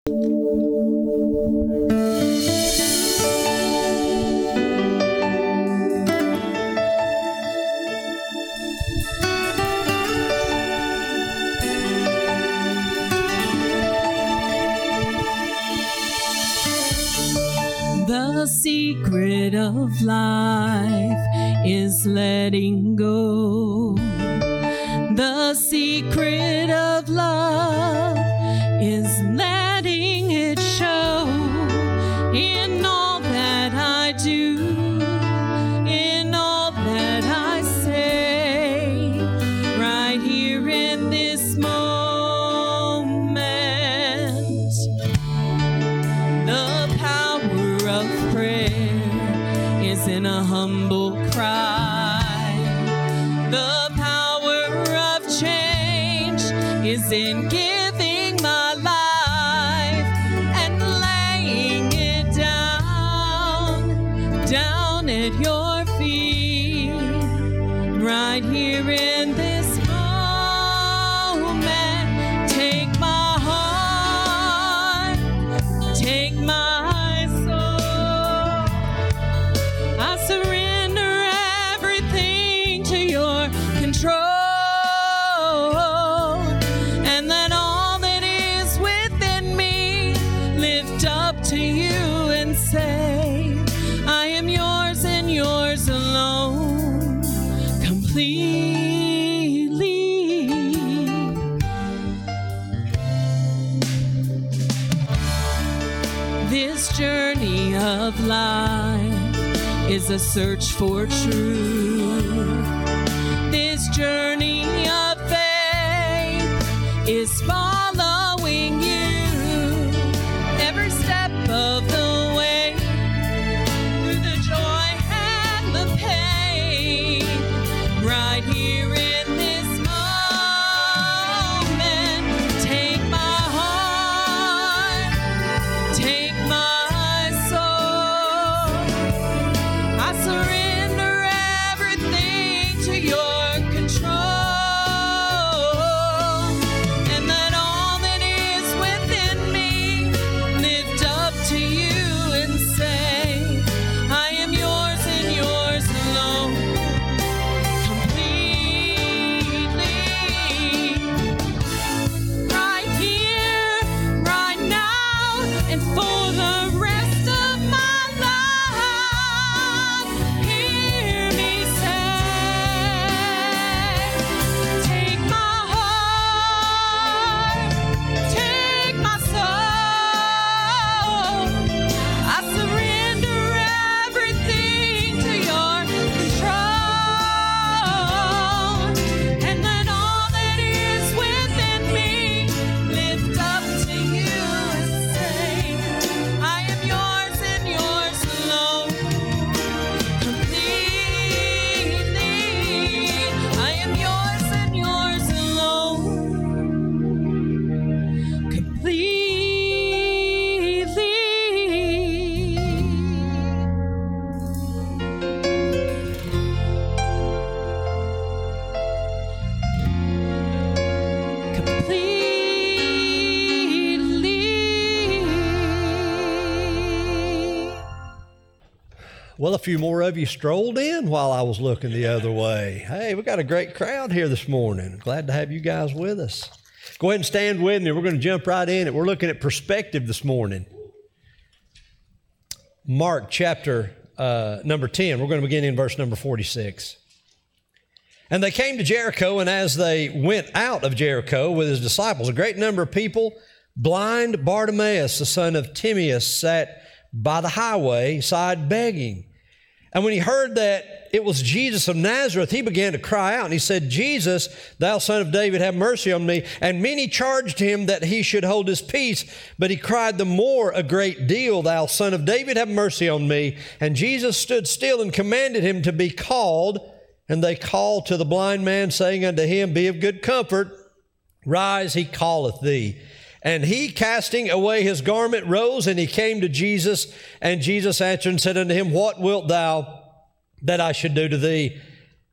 The secret of life is letting go. The secret of love is letting it show in all that I do, in all that I say, right here in this moment. The power of prayer is in a humble cry. The power of change is in giving my life and laying it down at your feet, right here in this moment. Take my heart, take my soul. I surrender everything to your control, and let all that is within me lift up to you and say, I am yours and yours alone, completely. This journey of life is a search for truth. This journey of faith is following you every step of the way, through the joy and the pain, right here in this moment. Take my heart, take my soul. I surrender everything to your control, and let all that is within me lift up to you and say, I am yours and yours alone, completely. Right here, right now, and for the rest of my life, hear me say, take my heart, take my soul. I surrender everything to your control, and let all that is within me lift up to you and say, I am yours and yours alone, completely. I am yours and yours alone, completely. Completely. Well, a few more of you strolled in while I was looking the other way. Hey, we got a great crowd here this morning. Glad to have you guys with us. Go ahead and stand with me. We're going to jump right in. We're looking at perspective this morning. Mark chapter number 10. We're going to begin in verse number 46. And they came to Jericho, and as they went out of Jericho with his disciples, a great number of people, blind Bartimaeus, the son of Timaeus, sat by the highway side begging. And when he heard that it was Jesus of Nazareth, he began to cry out, and he said, Jesus, thou son of David, have mercy on me. And many charged him that he should hold his peace, but he cried the more a great deal, thou son of David, have mercy on me. And Jesus stood still and commanded him to be called. And they called to the blind man, saying unto him, Be of good comfort, rise, he calleth thee. And he, casting away his garment, rose, and he came to Jesus. And Jesus answered and said unto him, What wilt thou that I should do to thee?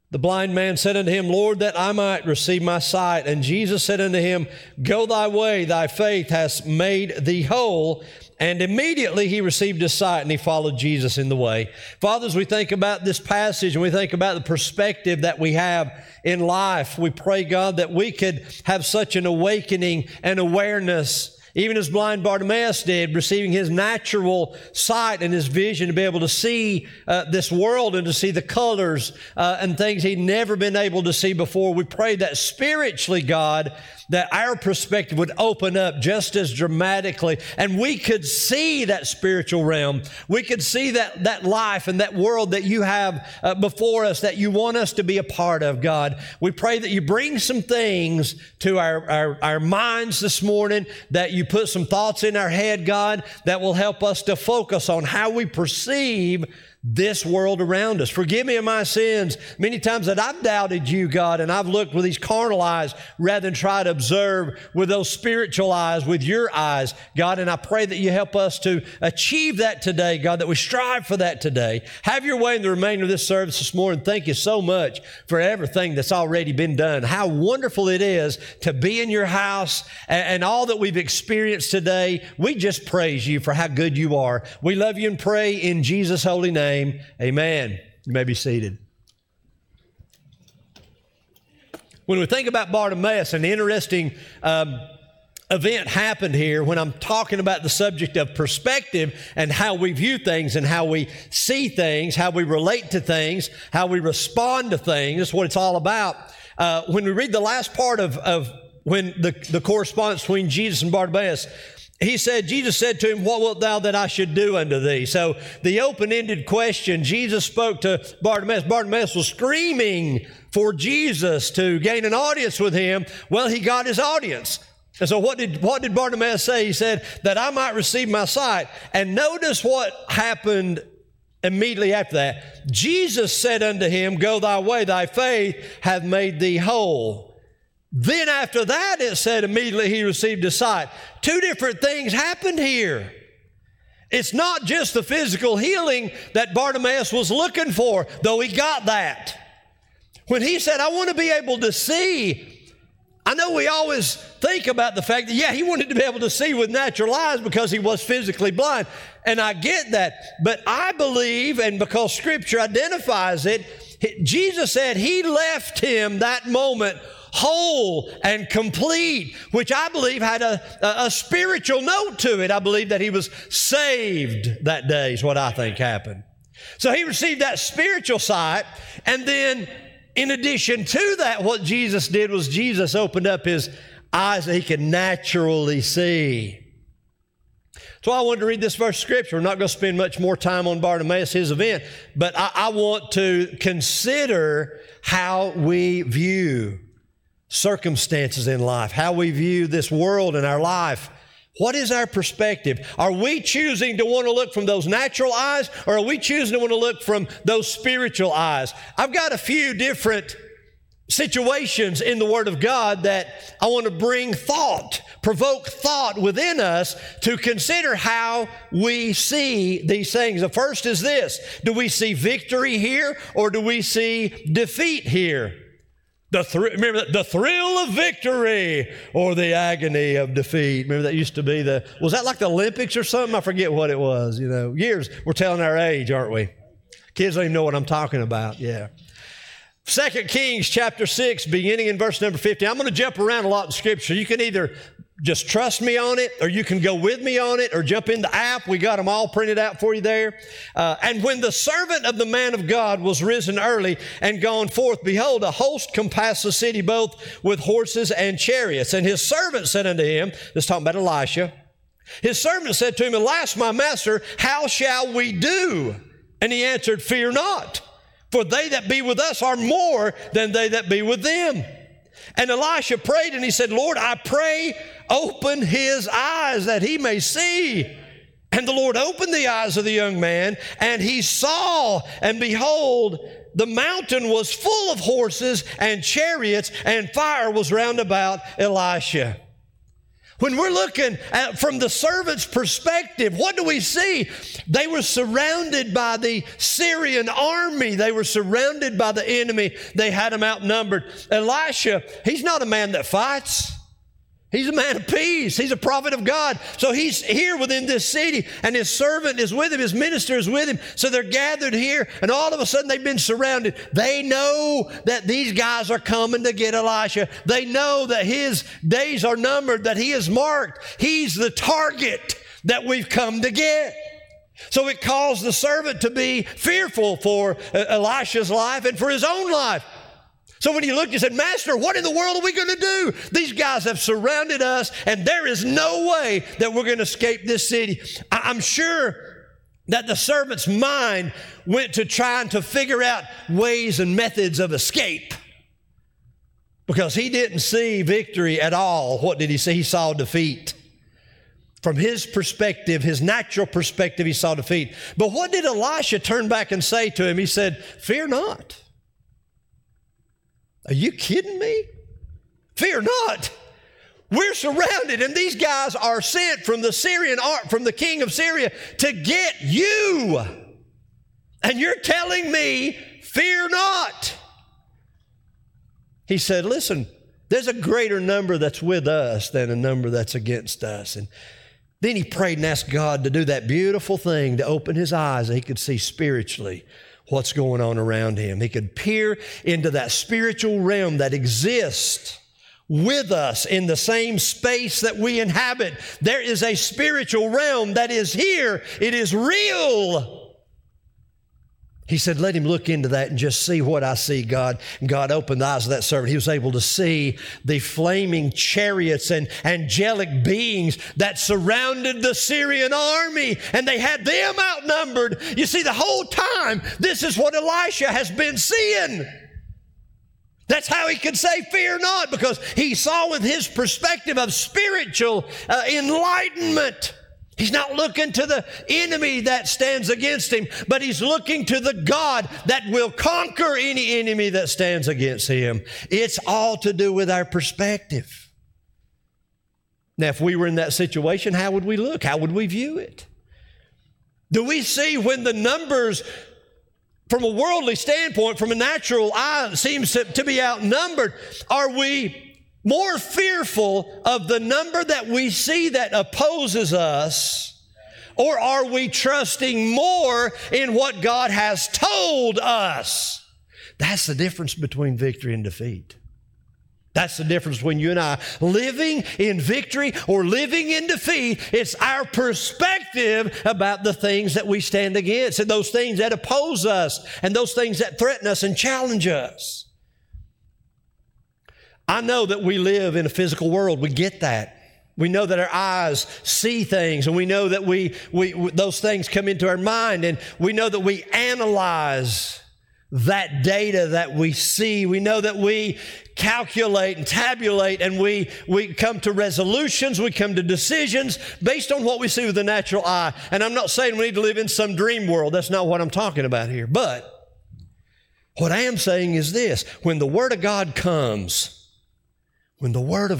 The blind man said unto him, Lord, that I might receive my sight. And Jesus said unto him, Go thy way, thy faith has made thee whole. And immediately he received his sight, and he followed Jesus in the way. Fathers, we think about this passage, and we think about the perspective that we have in life. We pray, God, that we could have such an awakening and awareness, even as blind Bartimaeus did, receiving his natural sight and his vision to be able to see this world and to see the colors and things he'd never been able to see before. We pray that spiritually, God, that our perspective would open up just as dramatically, and we could see that spiritual realm. We could see that life and that world that you have before us, that you want us to be a part of, God. We pray that you bring some things to our minds this morning, that you put some thoughts in our head, God, that will help us to focus on how we perceive this world around us. Forgive me of my sins. Many times that I've doubted you, God, and I've looked with these carnal eyes rather than try to observe with those spiritual eyes, with your eyes, God. And I pray that you help us to achieve that today, God, that we strive for that today. Have your way in the remainder of this service this morning. Thank you so much for everything that's already been done. How wonderful it is to be in your house and all that we've experienced today. We just praise you for how good you are. We love you and pray in Jesus' holy name. Amen. You may be seated. When we think about Bartimaeus, an interesting event happened here when I'm talking about the subject of perspective and how we view things and how we see things, how we relate to things, how we respond to things. That's what it's all about. When we read the last part of when the correspondence between Jesus and Bartimaeus, Jesus said to him, What wilt thou that I should do unto thee? So the open-ended question, Jesus spoke to Bartimaeus. Bartimaeus was screaming for Jesus to gain an audience with him. Well, he got his audience. And so what did Bartimaeus say? He said, that I might receive my sight. And notice what happened immediately after that. Jesus said unto him, Go thy way, thy faith hath made thee whole. Then after that, it said immediately he received his sight. Two different things happened here. It's not just the physical healing that Bartimaeus was looking for, though he got that. When he said, I want to be able to see, I know we always think about the fact that, he wanted to be able to see with natural eyes because he was physically blind. And I get that. But I believe, and because Scripture identifies it, Jesus said he left him that moment whole and complete, which I believe had a spiritual note to it. I believe that he was saved that day is what I think happened. So he received that spiritual sight, and then in addition to that, what Jesus did was Jesus opened up his eyes that he could naturally see. So I wanted to read this verse of Scripture. We're not going to spend much more time on Bartimaeus, his event, but I want to consider how we view circumstances in life, how we view this world in our life. What is our perspective? Are we choosing to want to look from those natural eyes, or are we choosing to want to look from those spiritual eyes? I've got a few different situations in the Word of God that I want to provoke thought within us to consider how we see these things. The first is this: do we see victory here, or do we see defeat here? Remember the thrill of victory or the agony of defeat. Remember that used to be was that like the Olympics or something? I forget what it was. Years, we're telling our age, aren't we? Kids don't even know what I'm talking about. Yeah. 2 Kings chapter 6, beginning in verse number 50. I'm going to jump around a lot in Scripture. You can either just trust me on it, or you can go with me on it, or jump in the app. We got them all printed out for you there. And when the servant of the man of God was risen early and gone forth, behold, a host compassed the city both with horses and chariots. And his servant said unto him, this is talking about Elisha, his servant said to him, Alas, my master, how shall we do? And he answered, Fear not, for they that be with us are more than they that be with them. And Elisha prayed, and he said, Lord, I pray, open his eyes that he may see. And the Lord opened the eyes of the young man, and he saw, and behold, the mountain was full of horses and chariots, and fire was round about Elisha. When we're looking at from the servant's perspective, what do we see? They were surrounded by the Syrian army. They were surrounded by the enemy. They had them outnumbered. Elisha, he's not a man that fights. He's a man of peace. He's a prophet of God. So he's here within this city, and his servant is with him. His minister is with him. So they're gathered here, and all of a sudden they've been surrounded. They know that these guys are coming to get Elisha. They know that his days are numbered, that he is marked. He's the target that we've come to get. So it caused the servant to be fearful for Elisha's life and for his own life. So when he looked, he said, Master, what in the world are we going to do? These guys have surrounded us, and there is no way that we're going to escape this city. I'm sure that the servant's mind went to trying to figure out ways and methods of escape, because he didn't see victory at all. What did he see? He saw defeat. From his perspective, his natural perspective, he saw defeat. But what did Elisha turn back and say to him? He said, fear not. Are you kidding me? Fear not. We're surrounded, and these guys are sent from the king of Syria to get you. And you're telling me, fear not. He said, listen, there's a greater number that's with us than a number that's against us. And then he prayed and asked God to do that beautiful thing, to open his eyes so he could see spiritually what's going on around him. He could peer into that spiritual realm that exists with us in the same space that we inhabit. There is a spiritual realm that is here. It is real. He said, let him look into that and just see what I see, God. And God opened the eyes of that servant. He was able to see the flaming chariots and angelic beings that surrounded the Syrian army, and they had them outnumbered. You see, the whole time, this is what Elisha has been seeing. That's how he could say, fear not, because he saw with his perspective of spiritual enlightenment. He's not looking to the enemy that stands against him, but he's looking to the God that will conquer any enemy that stands against him. It's all to do with our perspective. Now, if we were in that situation, how would we look? How would we view it? Do we see when the numbers, from a worldly standpoint, from a natural eye, seems to be outnumbered? Are we more fearful of the number that we see that opposes us, or are we trusting more in what God has told us? That's the difference between victory and defeat. That's the difference between you and I living in victory or living in defeat. It's our perspective about the things that we stand against, and those things that oppose us, and those things that threaten us and challenge us. I know that we live in a physical world. We get that. We know that our eyes see things, and we know that we those things come into our mind, and we know that we analyze that data that we see. We know that we calculate and tabulate, and we come to resolutions, we come to decisions based on what we see with the natural eye. And I'm not saying we need to live in some dream world. That's not what I'm talking about here. But what I am saying is this: when the Word of God comes, and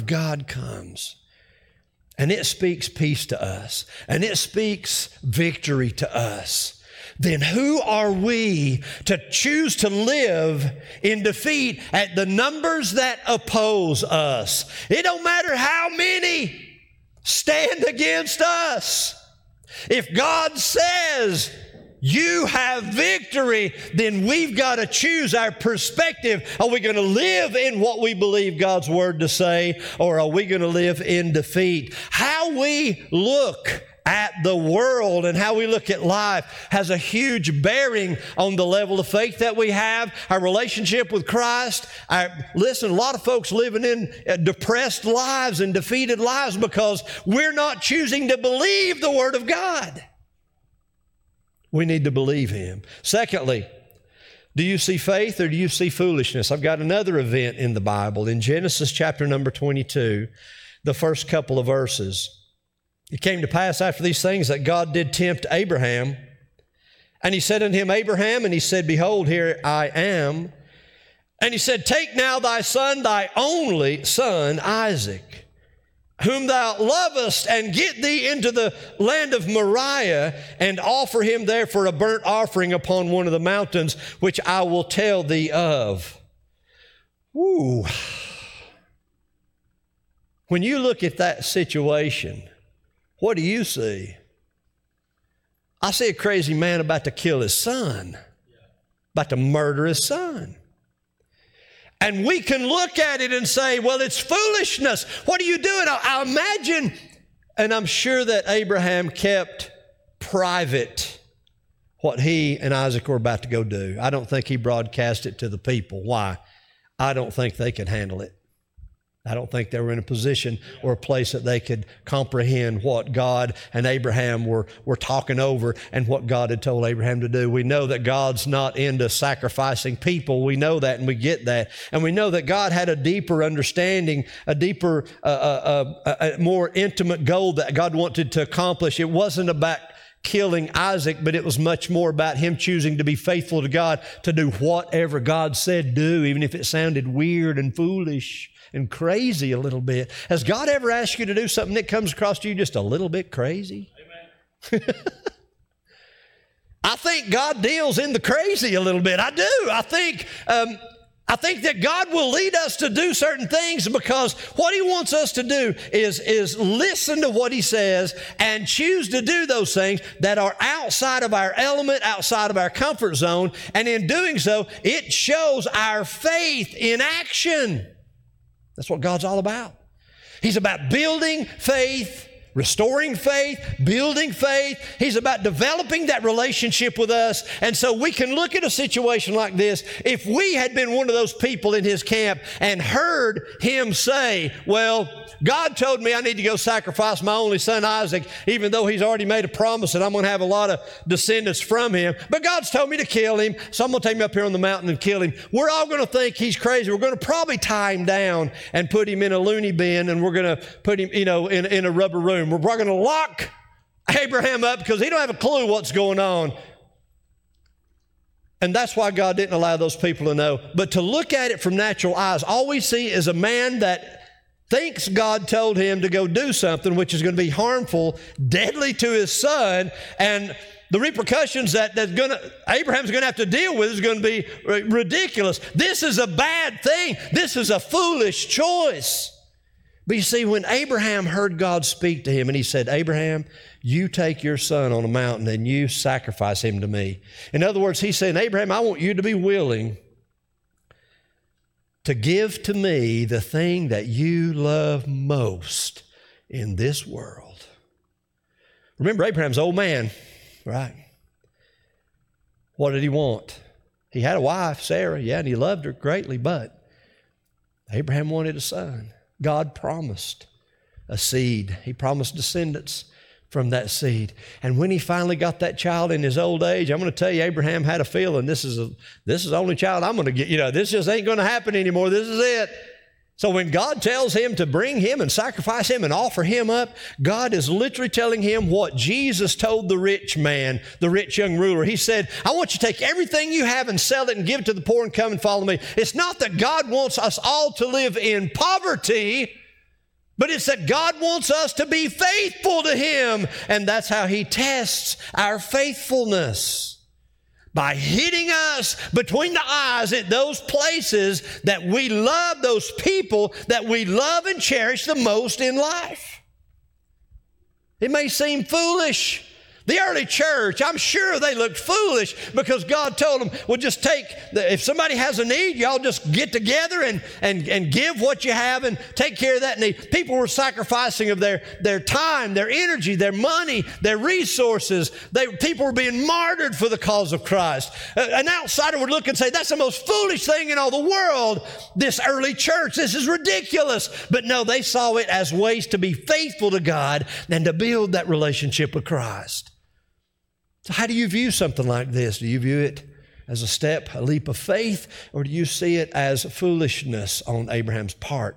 it speaks peace to us, and it speaks victory to us, then who are we to choose to live in defeat at the numbers that oppose us? It don't matter how many stand against us. If God says you have victory, then we've got to choose our perspective. Are we going to live in what we believe God's Word to say, or are we going to live in defeat? How we look at the world and how we look at life has a huge bearing on the level of faith that we have, our relationship with Christ. Listen, a lot of folks living in depressed lives and defeated lives because we're not choosing to believe the Word of God. We need to believe Him. Secondly, do you see faith or do you see foolishness? I've got another event in the Bible. In Genesis chapter number 22, the first couple of verses. It came to pass after these things that God did tempt Abraham. And He said unto him, Abraham, and he said, Behold, here I am. And He said, Take now thy son, thy only son, Isaac, whom thou lovest, and get thee into the land of Moriah, and offer him there for a burnt offering upon one of the mountains, which I will tell thee of. Woo. When you look at that situation, what do you see? I see a crazy man about to kill his son, about to murder his son. And we can look at it and say, well, it's foolishness. What are you doing? I imagine, and I'm sure that Abraham kept private what he and Isaac were about to go do. I don't think he broadcast it to the people. Why? I don't think they could handle it. I don't think they were in a position or a place that they could comprehend what God and Abraham were talking over and what God had told Abraham to do. We know that God's not into sacrificing people. We know that and we get that. And we know that God had a deeper understanding, a deeper, a more intimate goal that God wanted to accomplish. It wasn't about killing Isaac, but it was much more about him choosing to be faithful to God, to do whatever God said do, even if it sounded weird and foolish and crazy a little bit. Has God ever asked you to do something that comes across to you just a little bit crazy? Amen. I think God deals in the crazy a little bit. I do. I think that God will lead us to do certain things because what He wants us to do is listen to what He says and choose to do those things that are outside of our element, outside of our comfort zone. And in doing so, it shows our faith in action. That's what God's all about. He's about building faith, restoring faith, building faith. He's about developing that relationship with us. And so we can look at a situation like this. If we had been one of those people in his camp and heard him say, well, God told me I need to go sacrifice my only son Isaac, even though he's already made a promise that I'm going to have a lot of descendants from him. But God's told me to kill him, so I'm going to take him up here on the mountain and kill him. We're all going to think he's crazy. We're going to probably tie him down and put him in a loony bin, and we're going to put him, in a rubber room. We're going to lock Abraham up because he don't have a clue what's going on. And that's why God didn't allow those people to know. But to look at it from natural eyes, all we see is a man that thinks God told him to go do something which is going to be harmful, deadly to his son, and the repercussions that Abraham's going to have to deal with is going to be ridiculous. This is a bad thing. This is a foolish choice. But you see, when Abraham heard God speak to him and he said, Abraham, you take your son on a mountain and you sacrifice him to me. In other words, he's saying, Abraham, I want you to be willing to give to me the thing that you love most in this world. Remember, Abraham's an old man, right? What did he want? He had a wife, Sarah, and he loved her greatly, but Abraham wanted a son. God promised a seed. He promised descendants from that seed. And when he finally got that child in his old age, I'm going to tell you, Abraham had a feeling, this is the only child I'm going to get. This just ain't going to happen anymore. This is it. So when God tells him to bring him and sacrifice him and offer him up, God is literally telling him what Jesus told the rich man, the rich young ruler. He said, I want you to take everything you have and sell it and give it to the poor and come and follow me. It's not that God wants us all to live in poverty, but it's that God wants us to be faithful to Him. And that's how He tests our faithfulness. By hitting us between the eyes at those places that we love, those people that we love and cherish the most in life. It may seem foolish. The early church, I'm sure they looked foolish because God told them, well, just if somebody has a need, y'all just get together and give what you have and take care of that need. People were sacrificing of their time, their energy, their money, their resources. People were being martyred for the cause of Christ. An outsider would look and say, that's the most foolish thing in all the world. This early church, this is ridiculous. But no, they saw it as ways to be faithful to God and to build that relationship with Christ. So how do you view something like this? Do you view it as a leap of faith, or do you see it as foolishness on Abraham's part?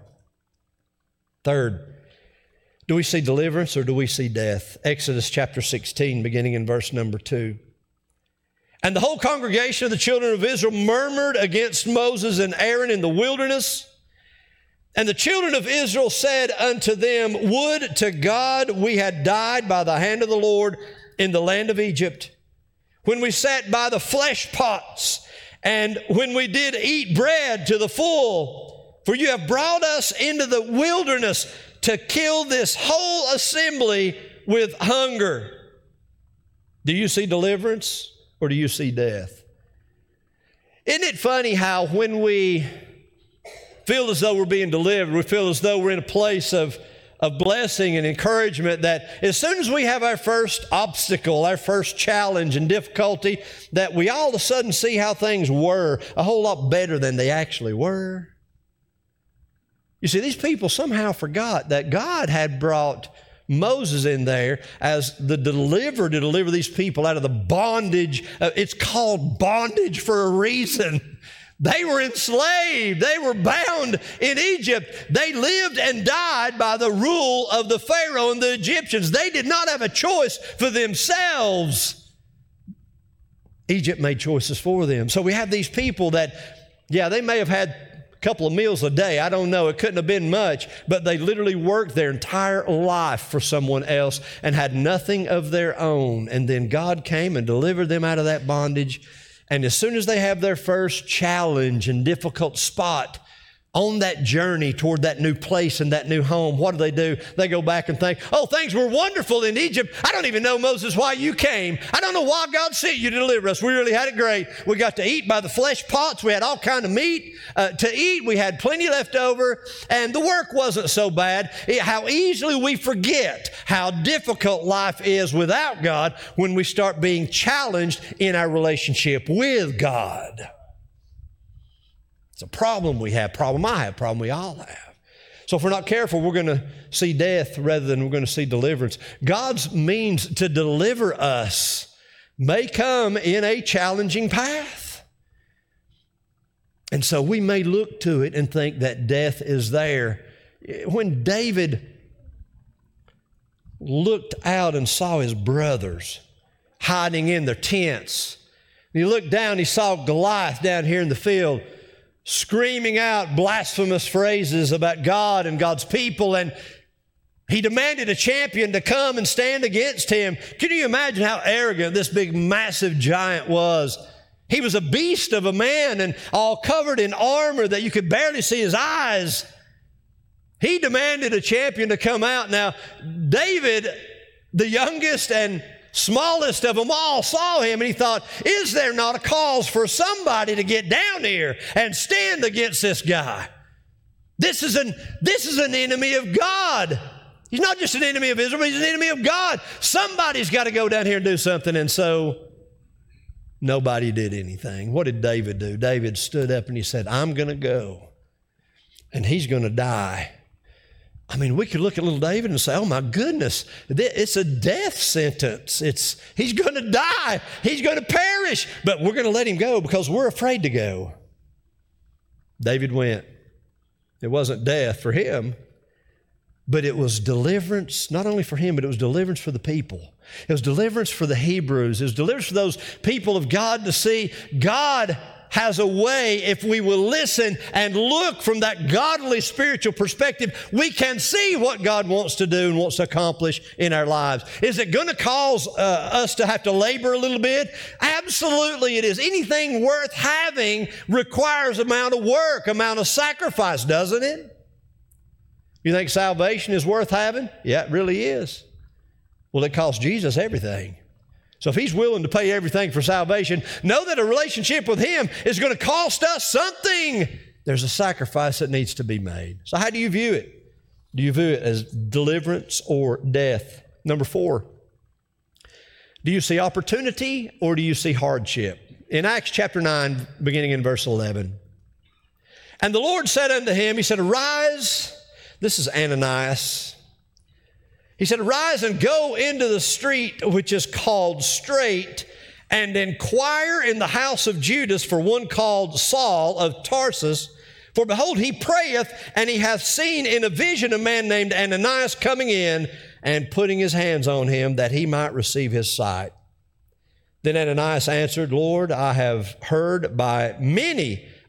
Third, do we see deliverance or do we see death? Exodus chapter 16, beginning in verse number 2. And the whole congregation of the children of Israel murmured against Moses and Aaron in the wilderness. And the children of Israel said unto them, would to God we had died by the hand of the Lord in the land of Egypt, when we sat by the flesh pots, and when we did eat bread to the full. For you have brought us into the wilderness to kill this whole assembly with hunger. Do you see deliverance or do you see death? Isn't it funny how when we feel as though we're being delivered, we feel as though we're in a place of blessing and encouragement, that as soon as we have our first obstacle, our first challenge and difficulty, that we all of a sudden see how things were a whole lot better than they actually were? You see, these people somehow forgot that God had brought Moses in there as the deliverer to deliver these people out of the bondage. It's called bondage for a reason. They were enslaved. They were bound in Egypt. They lived and died by the rule of the Pharaoh and the Egyptians. They did not have a choice for themselves. Egypt made choices for them. So we have these people that, yeah, they may have had a couple of meals a day. I don't know. It couldn't have been much, but they literally worked their entire life for someone else and had nothing of their own. And then God came and delivered them out of that bondage. And as soon as they have their first challenge and difficult spot on that journey toward that new place and that new home, what do? They go back and think, oh, things were wonderful in Egypt. I don't even know, Moses, why you came. I don't know why God sent you to deliver us. We really had it great. We got to eat by the flesh pots. We had all kind of meat to eat. We had plenty left over, and the work wasn't so bad. How easily we forget how difficult life is without God when we start being challenged in our relationship with God. It's a problem we have, problem I have, problem we all have. So if we're not careful, we're going to see death rather than we're going to see deliverance. God's means to deliver us may come in a challenging path. And so we may look to it and think that death is there. When David looked out and saw his brothers hiding in their tents, and he looked down, he saw Goliath down here in the field, screaming out blasphemous phrases about God and God's people, and he demanded a champion to come and stand against him. Can you imagine how arrogant this big, massive giant was? He was a beast of a man and all covered in armor that you could barely see his eyes. He demanded a champion to come out. Now, David, the youngest and smallest of them all, saw him and he thought, is there not a cause for somebody to get down here and stand against this guy? This is an enemy of God. He's not just an enemy of Israel, but he's an enemy of God. Somebody's got to go down here and do something. And so nobody did anything. What did David do? David stood up and he said, I'm going to go and he's going to die. I mean, we could look at little David and say, oh my goodness, it's a death sentence. He's going to die. He's going to perish, but we're going to let him go because we're afraid to go. David went. It wasn't death for him, but it was deliverance, not only for him, but it was deliverance for the people. It was deliverance for the Hebrews. It was deliverance for those people of God to see God has a way, if we will listen and look from that godly spiritual perspective, we can see what God wants to do and wants to accomplish in our lives. Is it going to cause us to have to labor a little bit? Absolutely it is. Anything worth having requires amount of work, amount of sacrifice, doesn't it? You think salvation is worth having? Yeah, it really is. Well, it cost Jesus everything. So if he's willing to pay everything for salvation, know that a relationship with him is going to cost us something. There's a sacrifice that needs to be made. So how do you view it? Do you view it as deliverance or death? Number 4, do you see opportunity or do you see hardship? In Acts chapter 9, beginning in verse 11. And the Lord said unto him, he said, arise. This is Ananias. He said, arise and go into the street which is called Straight, and inquire in the house of Judas for one called Saul of Tarsus. For behold, he prayeth, and he hath seen in a vision a man named Ananias coming in and putting his hands on him that he might receive his sight. Then Ananias answered, Lord, I have heard by many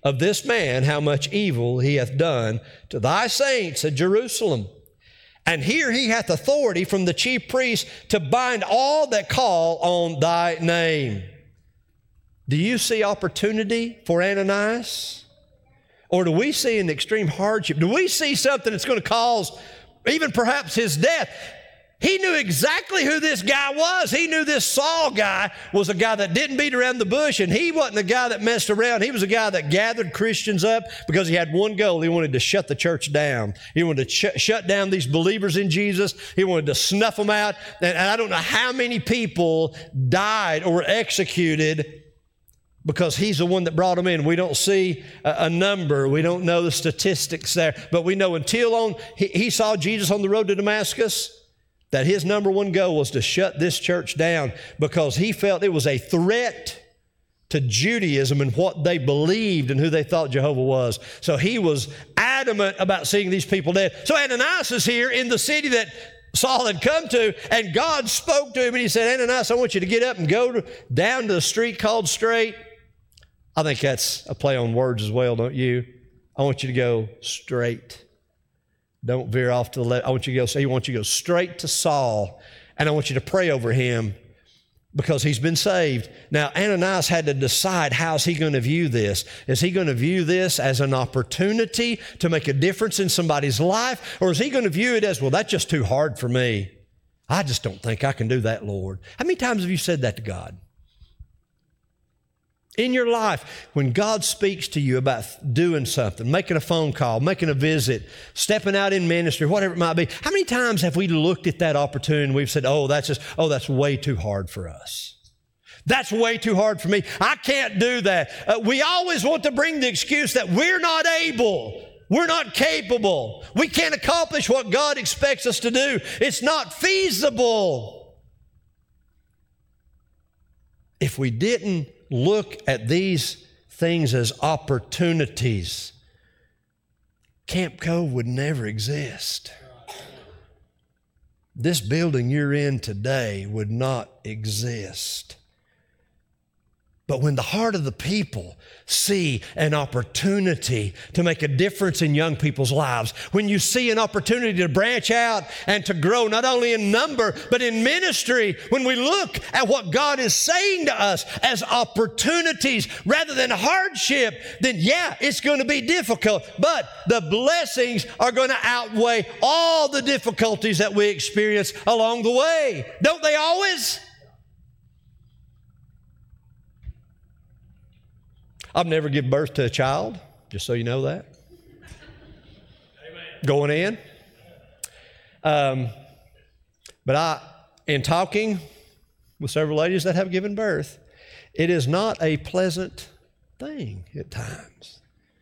of this man how much evil he hath done to thy saints at Jerusalem. And here he hath authority from the chief priests to bind all that call on thy name. Do you see opportunity for Ananias? Or do we see an extreme hardship? Do we see something that's going to cause even perhaps his death? He knew exactly who this guy was. He knew this Saul guy was a guy that didn't beat around the bush, and he wasn't a guy that messed around. He was a guy that gathered Christians up because he had one goal. He wanted to shut the church down. He wanted to shut down these believers in Jesus. He wanted to snuff them out. And I don't know how many people died or were executed because he's the one that brought them in. We don't see a number. We don't know the statistics there. But we know until he saw Jesus on the road to Damascus, that his number one goal was to shut this church down because he felt it was a threat to Judaism and what they believed and who they thought Jehovah was. So he was adamant about seeing these people dead. So Ananias is here in the city that Saul had come to, and God spoke to him and he said, Ananias, I want you to get up and go down to the street called Straight. I think that's a play on words as well, don't you? I want you to go straight. Don't veer off to the left. I want you to go straight to Saul, and I want you to pray over him because he's been saved. Now, Ananias had to decide, how's he going to view this? Is he going to view this as an opportunity to make a difference in somebody's life? Or is he going to view it as, well, that's just too hard for me. I just don't think I can do that, Lord. How many times have you said that to God? In your life, when God speaks to you about doing something, making a phone call, making a visit, stepping out in ministry, whatever it might be, how many times have we looked at that opportunity and we've said, that's way too hard for us. That's way too hard for me. I can't do that. We always want to bring the excuse that we're not able. We're not capable. We can't accomplish what God expects us to do. It's not feasible. If we didn't look at these things as opportunities, Camp Cove would never exist. This building you're in today would not exist. But when the heart of the people see an opportunity to make a difference in young people's lives, when you see an opportunity to branch out and to grow not only in number but in ministry, when we look at what God is saying to us as opportunities rather than hardship, then yeah, it's going to be difficult, but the blessings are going to outweigh all the difficulties that we experience along the way. Don't they always? I've never given birth to a child, just so you know that. Amen. Going in. But in talking with several ladies that have given birth, it is not a pleasant thing at times.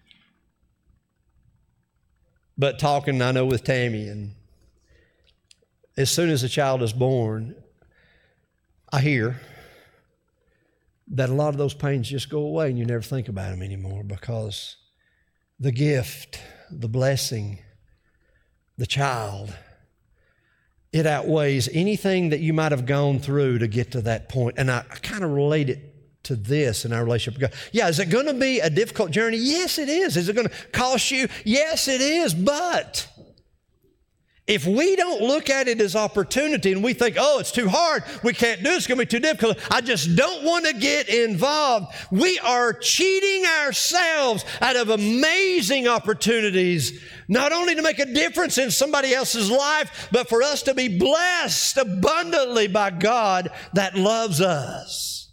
But talking, I know, with Tammy, and as soon as a child is born, I hear that a lot of those pains just go away and you never think about them anymore because the gift, the blessing, the child, it outweighs anything that you might have gone through to get to that point. And I kind of relate it to this in our relationship with God. Yeah, is it going to be a difficult journey? Yes, it is. Is it going to cost you? Yes, it is. But if we don't look at it as opportunity and we think, oh, it's too hard, we can't do it, it's going to be too difficult, I just don't want to get involved, we are cheating ourselves out of amazing opportunities, not only to make a difference in somebody else's life, but for us to be blessed abundantly by God that loves us.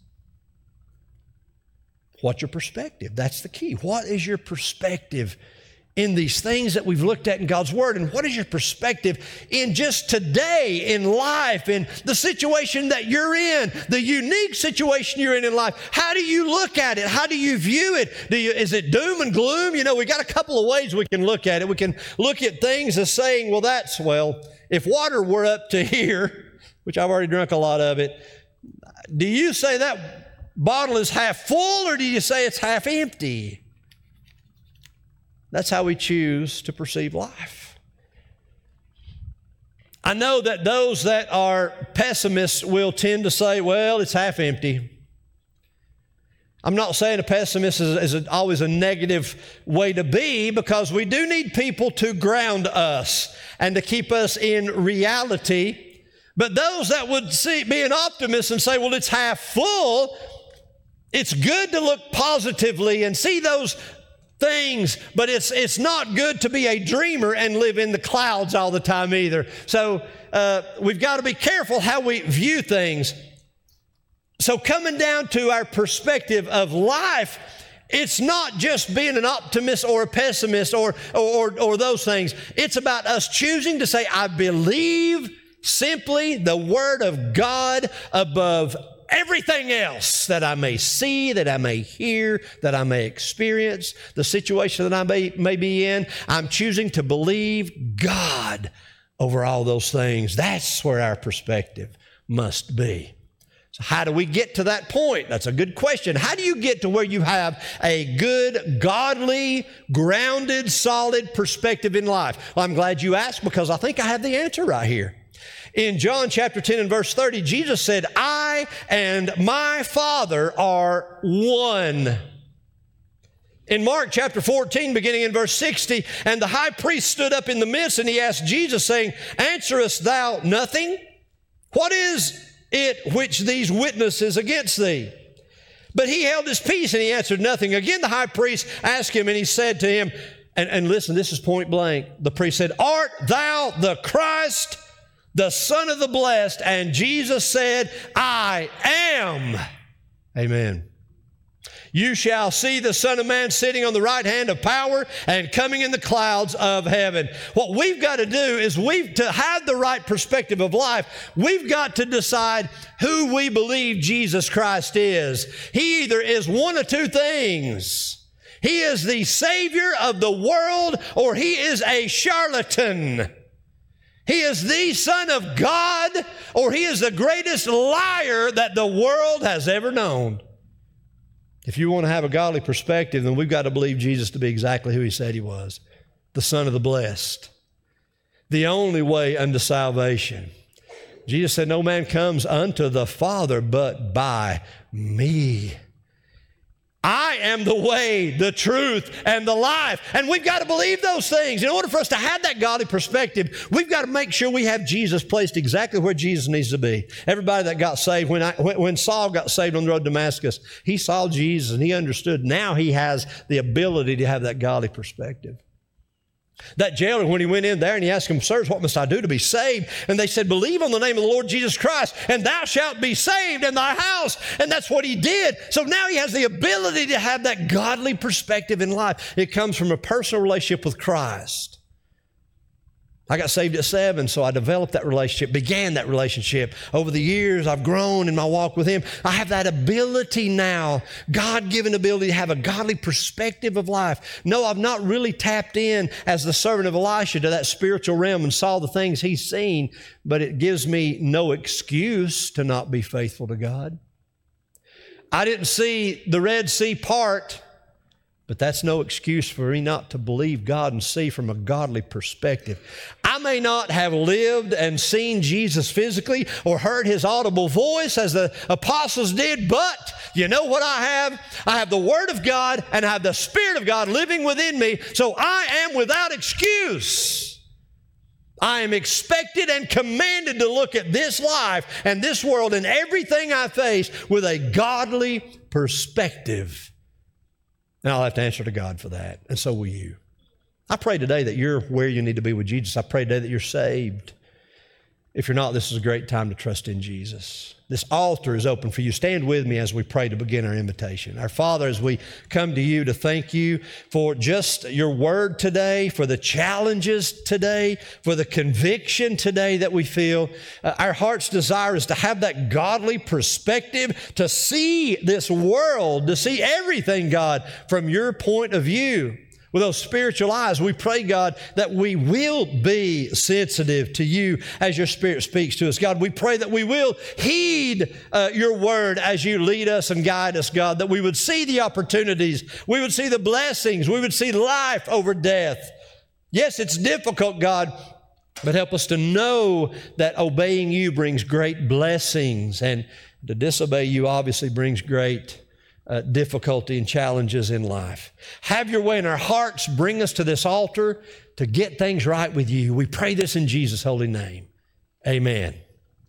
What's your perspective? That's the key. What is your perspective in these things that we've looked at in God's Word? And what is your perspective in just today, in life, in the situation that you're in, the unique situation you're in life? How do you look at it? How do you view it? Is it doom and gloom? You know, we got a couple of ways we can look at it. We can look at things as saying, well, if water were up to here, which I've already drunk a lot of it, do you say that bottle is half full or do you say it's half empty? That's how we choose to perceive life. I know that those that are pessimists will tend to say, well, it's half empty. I'm not saying a pessimist is always a negative way to be, because we do need people to ground us and to keep us in reality. But those that would be an optimist and say, well, it's half full, it's good to look positively and see those things, but it's not good to be a dreamer and live in the clouds all the time either. So we've got to be careful how we view things. So coming down to our perspective of life, it's not just being an optimist or a pessimist or those things. It's about us choosing to say, I believe simply the Word of God above everything else that I may see, that I may hear, that I may experience, the situation that I may be in. I'm choosing to believe God over all those things. That's where our perspective must be. So how do we get to that point? That's a good question. How do you get to where you have a good, godly, grounded, solid perspective in life? Well, I'm glad you asked, because I think I have the answer right here. In John chapter 10 and verse 30, Jesus said, I and my Father are one. In Mark chapter 14, beginning in verse 60, and the high priest stood up in the midst, and he asked Jesus, saying, Answerest thou nothing? What is it which these witnesses against thee? But he held his peace, and he answered nothing. Again the high priest asked him, and he said to him, and listen, this is point blank. The priest said, Art thou the Christ, the Son of the Blessed? And Jesus said, I am. Amen. You shall see the Son of Man sitting on the right hand of power and coming in the clouds of heaven. What we've got to do is to have the right perspective of life, we've got to decide who we believe Jesus Christ is. He either is one of two things. He is the Savior of the world, or He is a charlatan. He is the Son of God, or He is the greatest liar that the world has ever known. If you want to have a godly perspective, then we've got to believe Jesus to be exactly who He said He was, the Son of the Blessed, the only way unto salvation. Jesus said, no man comes unto the Father but by me. I am the way, the truth, and the life. And we've got to believe those things. In order for us to have that godly perspective, we've got to make sure we have Jesus placed exactly where Jesus needs to be. Everybody that got saved, when Saul got saved on the road to Damascus, he saw Jesus and he understood. Now he has the ability to have that godly perspective. That jailer, when he went in there and he asked him, Sirs, what must I do to be saved? And they said, believe on the name of the Lord Jesus Christ, and thou shalt be saved in thy house. And that's what he did. So now he has the ability to have that godly perspective in life. It comes from a personal relationship with Christ. I got saved at 7, so I developed that relationship, began that relationship. Over the years, I've grown in my walk with Him. I have that ability now, God-given ability to have a godly perspective of life. No, I've not really tapped in as the servant of Elisha to that spiritual realm and saw the things he's seen, but it gives me no excuse to not be faithful to God. I didn't see the Red Sea part, but that's no excuse for me not to believe God and see from a godly perspective. I may not have lived and seen Jesus physically or heard His audible voice as the apostles did, but you know what I have? I have the Word of God and I have the Spirit of God living within me, so I am without excuse. I am expected and commanded to look at this life and this world and everything I face with a godly perspective. And I'll have to answer to God for that, and so will you. I pray today that you're where you need to be with Jesus. I pray today that you're saved. If you're not, this is a great time to trust in Jesus. This altar is open for you. Stand with me as we pray to begin our invitation. Our Father, as we come to you to thank you for just your word today, for the challenges today, for the conviction today that we feel, our heart's desire is to have that godly perspective, to see this world, to see everything, God, from your point of view. With those spiritual eyes, we pray, God, that we will be sensitive to you as your Spirit speaks to us. God, we pray that we will heed your word as you lead us and guide us, God, that we would see the opportunities, we would see the blessings, we would see life over death. Yes, it's difficult, God, but help us to know that obeying you brings great blessings, and to disobey you obviously brings great difficulty and challenges in life. Have your way in our hearts. Bring us to this altar to get things right with you. We pray this in Jesus' holy name. Amen.